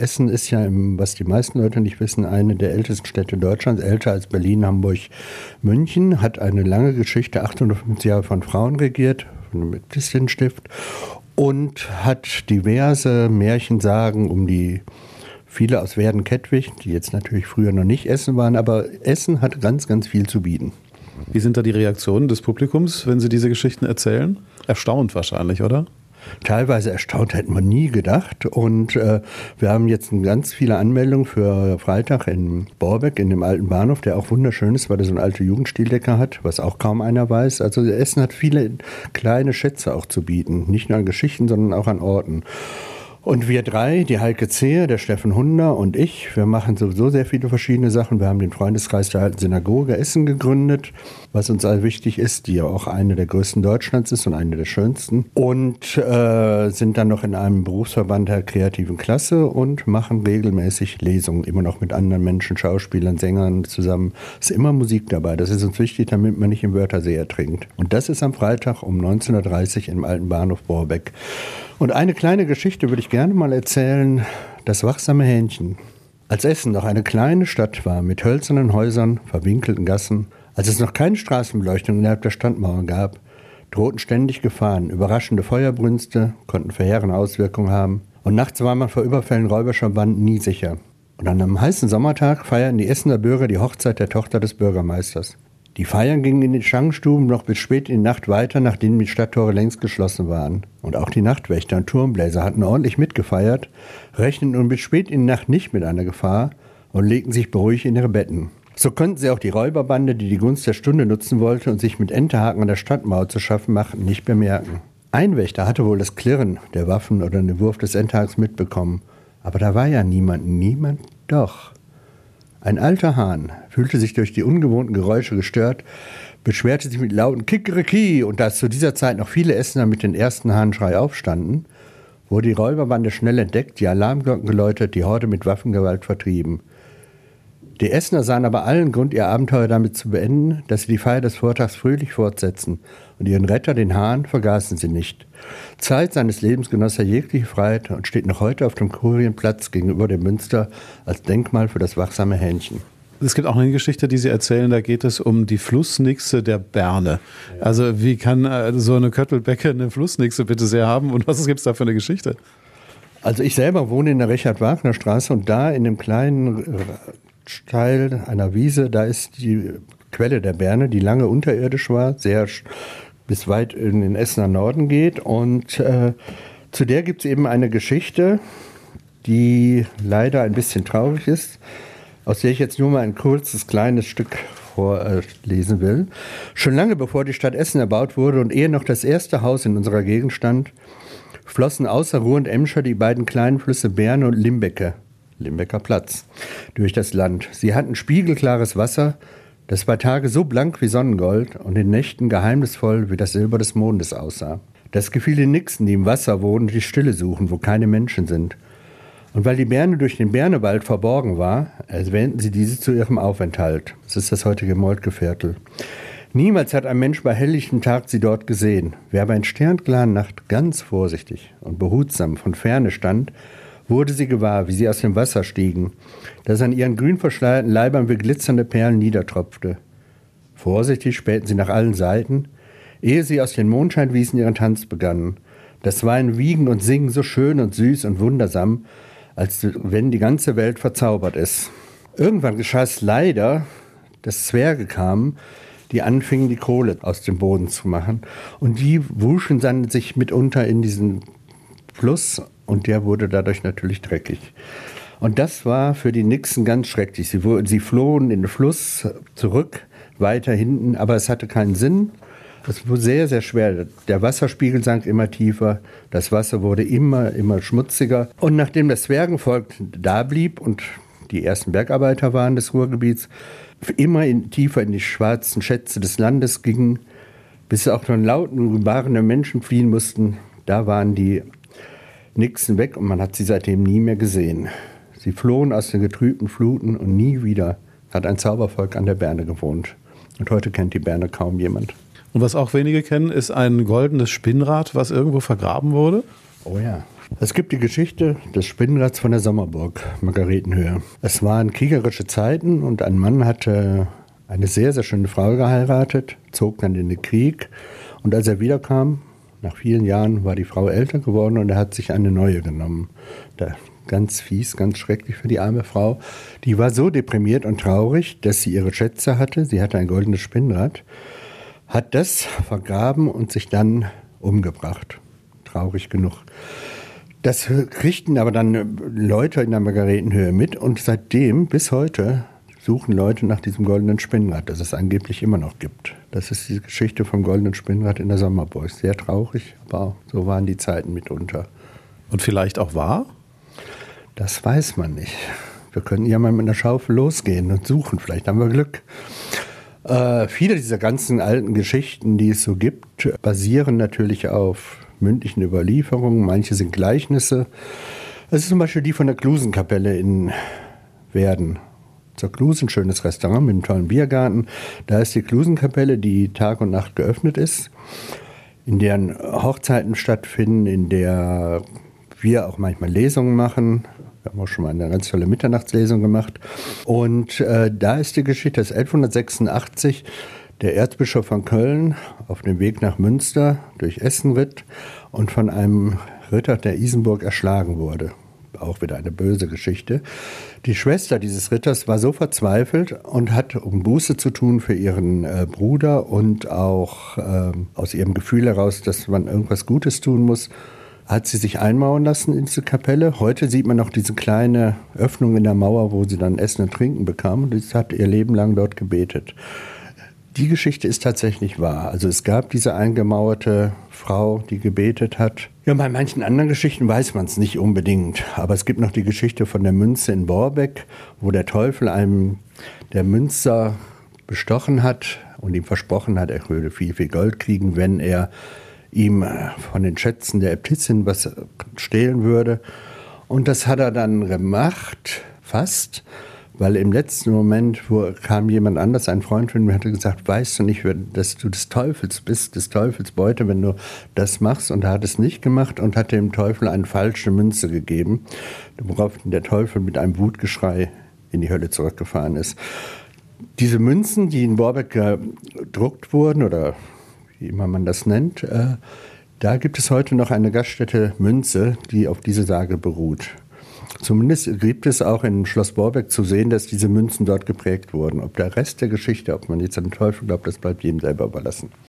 Essen ist ja, was die meisten Leute nicht wissen, eine der ältesten Städte Deutschlands, älter als Berlin, Hamburg, München, hat eine lange Geschichte, 850 Jahre von Frauen regiert, von dem Mephistienstift, und hat diverse Märchensagen um die viele aus Werden-Kettwig, die jetzt natürlich früher noch nicht Essen waren, aber Essen hat ganz, ganz viel zu bieten. Wie sind da die Reaktionen des Publikums, wenn Sie diese Geschichten erzählen? Erstaunt wahrscheinlich, oder? Teilweise erstaunt, hätten wir nie gedacht. Und wir haben jetzt ganz viele Anmeldungen für Freitag in Borbeck, in dem alten Bahnhof, der auch wunderschön ist, weil er so eine alte Jugendstildecker hat, was auch kaum einer weiß. Also Essen hat viele kleine Schätze auch zu bieten. Nicht nur an Geschichten, sondern auch an Orten. Und wir drei, die Heike Zehe, der Steffen Hunder und ich, wir machen sowieso sehr viele verschiedene Sachen. Wir haben den Freundeskreis der Alten Synagoge Essen gegründet, was uns all wichtig ist, die ja auch eine der größten Deutschlands ist und eine der schönsten. Und sind dann noch in einem Berufsverband der kreativen Klasse und machen regelmäßig Lesungen, immer noch mit anderen Menschen, Schauspielern, Sängern zusammen. Es ist immer Musik dabei, das ist uns wichtig, damit man nicht im Wörthersee ertrinkt. Und das ist am Freitag um 19.30 Uhr im alten Bahnhof Borbeck. Und eine kleine Geschichte würde ich gerne mal erzählen, das wachsame Hähnchen. Als Essen noch eine kleine Stadt war, mit hölzernen Häusern, verwinkelten Gassen, als es noch keine Straßenbeleuchtung innerhalb der Standmauern gab, drohten ständig Gefahren, überraschende Feuerbrünste konnten verheerende Auswirkungen haben und nachts war man vor Überfällen räuberischer Banden nie sicher. Und an einem heißen Sommertag feierten die Essener Bürger die Hochzeit der Tochter des Bürgermeisters. Die Feiern gingen in den Schankstuben noch bis spät in die Nacht weiter, nachdem die Stadttore längst geschlossen waren. Und auch die Nachtwächter und Turmbläser hatten ordentlich mitgefeiert, rechneten nun bis spät in die Nacht nicht mit einer Gefahr und legten sich beruhigt in ihre Betten. So konnten sie auch die Räuberbande, die die Gunst der Stunde nutzen wollte und sich mit Enterhaken an der Stadtmauer zu schaffen machten, nicht bemerken. Ein Wächter hatte wohl das Klirren der Waffen oder den Wurf des Enterhakens mitbekommen. Aber da war ja niemand doch. Ein alter Hahn fühlte sich durch die ungewohnten Geräusche gestört, beschwerte sich mit lauten Kikeriki und da zu dieser Zeit noch viele Essener mit den ersten Hahnschrei aufstanden, wurde die Räuberbande schnell entdeckt, die Alarmglocken geläutet, die Horde mit Waffengewalt vertrieben. Die Essener sahen aber allen Grund, ihr Abenteuer damit zu beenden, dass sie die Feier des Vortags fröhlich fortsetzen und ihren Retter, den Hahn, vergaßen sie nicht. Zeit seines Lebens genoss er jegliche Freiheit und steht noch heute auf dem Kurienplatz gegenüber dem Münster als Denkmal für das wachsame Hähnchen. Es gibt auch eine Geschichte, die Sie erzählen, da geht es um die Flussnixe der Berne. Ja. Also wie kann so eine Köttelbecke eine Flussnixe bitte sehr haben und was gibt es da für eine Geschichte? Also ich selber wohne in der Richard-Wagner-Straße und da in dem kleinen Teil einer Wiese, da ist die Quelle der Berne, die lange unterirdisch war, sehr bis weit in den Essener Norden geht. Und zu der gibt es eben eine Geschichte, die leider ein bisschen traurig ist, aus der ich jetzt nur mal ein kurzes, kleines Stück vorlesen will. Schon lange bevor die Stadt Essen erbaut wurde und ehe noch das erste Haus in unserer Gegend stand, flossen außer Ruhr und Emscher die beiden kleinen Flüsse Berne und Limbecker Platz, durch das Land. Sie hatten spiegelklares Wasser, das bei Tage so blank wie Sonnengold und in Nächten geheimnisvoll wie das Silber des Mondes aussah. Das gefiel den Nixen, die im Wasser wohnen und die Stille suchen, wo keine Menschen sind. Und weil die Berne durch den Bernewald verborgen war, erwähnten sie diese zu ihrem Aufenthalt. Das ist das heutige Moltkeviertel. Niemals hat ein Mensch bei helllichtem Tag sie dort gesehen. Wer bei sternklaren Nacht ganz vorsichtig und behutsam von Ferne stand, wurde sie gewahr, wie sie aus dem Wasser stiegen, das an ihren grün verschleierten Leibern wie glitzernde Perlen niedertropfte. Vorsichtig spähten sie nach allen Seiten, ehe sie aus den Mondscheinwiesen ihren Tanz begannen. Das war ein Wiegen und Singen so schön und süß und wundersam, als wenn die ganze Welt verzaubert ist. Irgendwann geschah es leider, dass Zwerge kamen, die anfingen, die Kohle aus dem Boden zu machen. Und die wuschen dann sich mitunter in diesen Fluss und der wurde dadurch natürlich dreckig. Und das war für die Nixen ganz schrecklich. Sie flohen in den Fluss zurück, weiter hinten, aber es hatte keinen Sinn. Es wurde sehr, sehr schwer. Der Wasserspiegel sank immer tiefer, das Wasser wurde immer schmutziger. Und nachdem das Zwergenvolk da blieb und die ersten Bergarbeiter waren des Ruhrgebiets, immer tiefer in die schwarzen Schätze des Landes gingen, bis auch von lauten, gebarenen Menschen fliehen mussten, da waren die Nixen weg und man hat sie seitdem nie mehr gesehen. Sie flohen aus den getrübten Fluten und nie wieder hat ein Zaubervolk an der Berne gewohnt. Und heute kennt die Berne kaum jemand. Und was auch wenige kennen, ist ein goldenes Spinnrad, was irgendwo vergraben wurde? Oh ja, Es gibt die Geschichte des Spinnrads von der Sommerburg, Margaretenhöhe. Es waren kriegerische Zeiten und ein Mann hatte eine sehr, sehr schöne Frau geheiratet, zog dann in den Krieg. Und als er wiederkam, nach vielen Jahren, war die Frau älter geworden und er hat sich eine neue genommen. Ganz fies, ganz schrecklich für die arme Frau. Die war so deprimiert und traurig, dass sie ihre Schätze hatte. Sie hatte ein goldenes Spinnrad, hat das vergraben und sich dann umgebracht. Traurig genug. Das kriegten aber dann Leute in der Margaretenhöhe mit und seitdem bis heute suchen Leute nach diesem goldenen Spinnrad, das es angeblich immer noch gibt. Das ist die Geschichte vom goldenen Spinnrad in der Sommerburg. Sehr traurig, aber so waren die Zeiten mitunter. Und vielleicht auch wahr? Das weiß man nicht. Wir könnten ja mal mit einer Schaufel losgehen und suchen. Vielleicht haben wir Glück. Viele dieser ganzen alten Geschichten, die es so gibt, basieren natürlich auf mündlichen Überlieferungen. Manche sind Gleichnisse. Es ist zum Beispiel die von der Klusenkapelle in Werden. Zur Kluse, ein schönes Restaurant mit einem tollen Biergarten. Da ist die Klusenkapelle, die Tag und Nacht geöffnet ist, in deren Hochzeiten stattfinden, in der wir auch manchmal Lesungen machen. Wir haben auch schon mal eine ganz tolle Mitternachtslesung gemacht. Und da ist die Geschichte, dass 1186 der Erzbischof von Köln auf dem Weg nach Münster durch Essen ritt und von einem Ritter der Isenburg erschlagen wurde. Auch wieder eine böse Geschichte. Die Schwester dieses Ritters war so verzweifelt und hat, um Buße zu tun für ihren Bruder und auch aus ihrem Gefühl heraus, dass man irgendwas Gutes tun muss, hat sie sich einmauern lassen in diese Kapelle. Heute sieht man noch diese kleine Öffnung in der Mauer, wo sie dann Essen und Trinken bekam. Und sie hat ihr Leben lang dort gebetet. Die Geschichte ist tatsächlich wahr. Also es gab diese eingemauerte Frau, die gebetet hat. Ja, bei manchen anderen Geschichten weiß man es nicht unbedingt. Aber es gibt noch die Geschichte von der Münze in Borbeck, wo der Teufel einem der Münzer bestochen hat und ihm versprochen hat, er würde viel, viel Gold kriegen, wenn er ihm von den Schätzen der Äbtissin was stehlen würde. Und das hat er dann gemacht, fast. Weil im letzten Moment kam jemand anders, ein Freund von mir, hatte gesagt, weißt du nicht, dass du des Teufels bist, des Teufels Beute, wenn du das machst. Und er hat es nicht gemacht und hat dem Teufel eine falsche Münze gegeben, worauf der Teufel mit einem Wutgeschrei in die Hölle zurückgefahren ist. Diese Münzen, die in Borbeck gedruckt wurden, oder wie immer man das nennt, da gibt es heute noch eine Gaststätte Münze, die auf diese Sage beruht. Zumindest gibt es auch in Schloss Borbeck zu sehen, dass diese Münzen dort geprägt wurden. Ob der Rest der Geschichte, ob man jetzt an den Teufel glaubt, das bleibt jedem selber überlassen.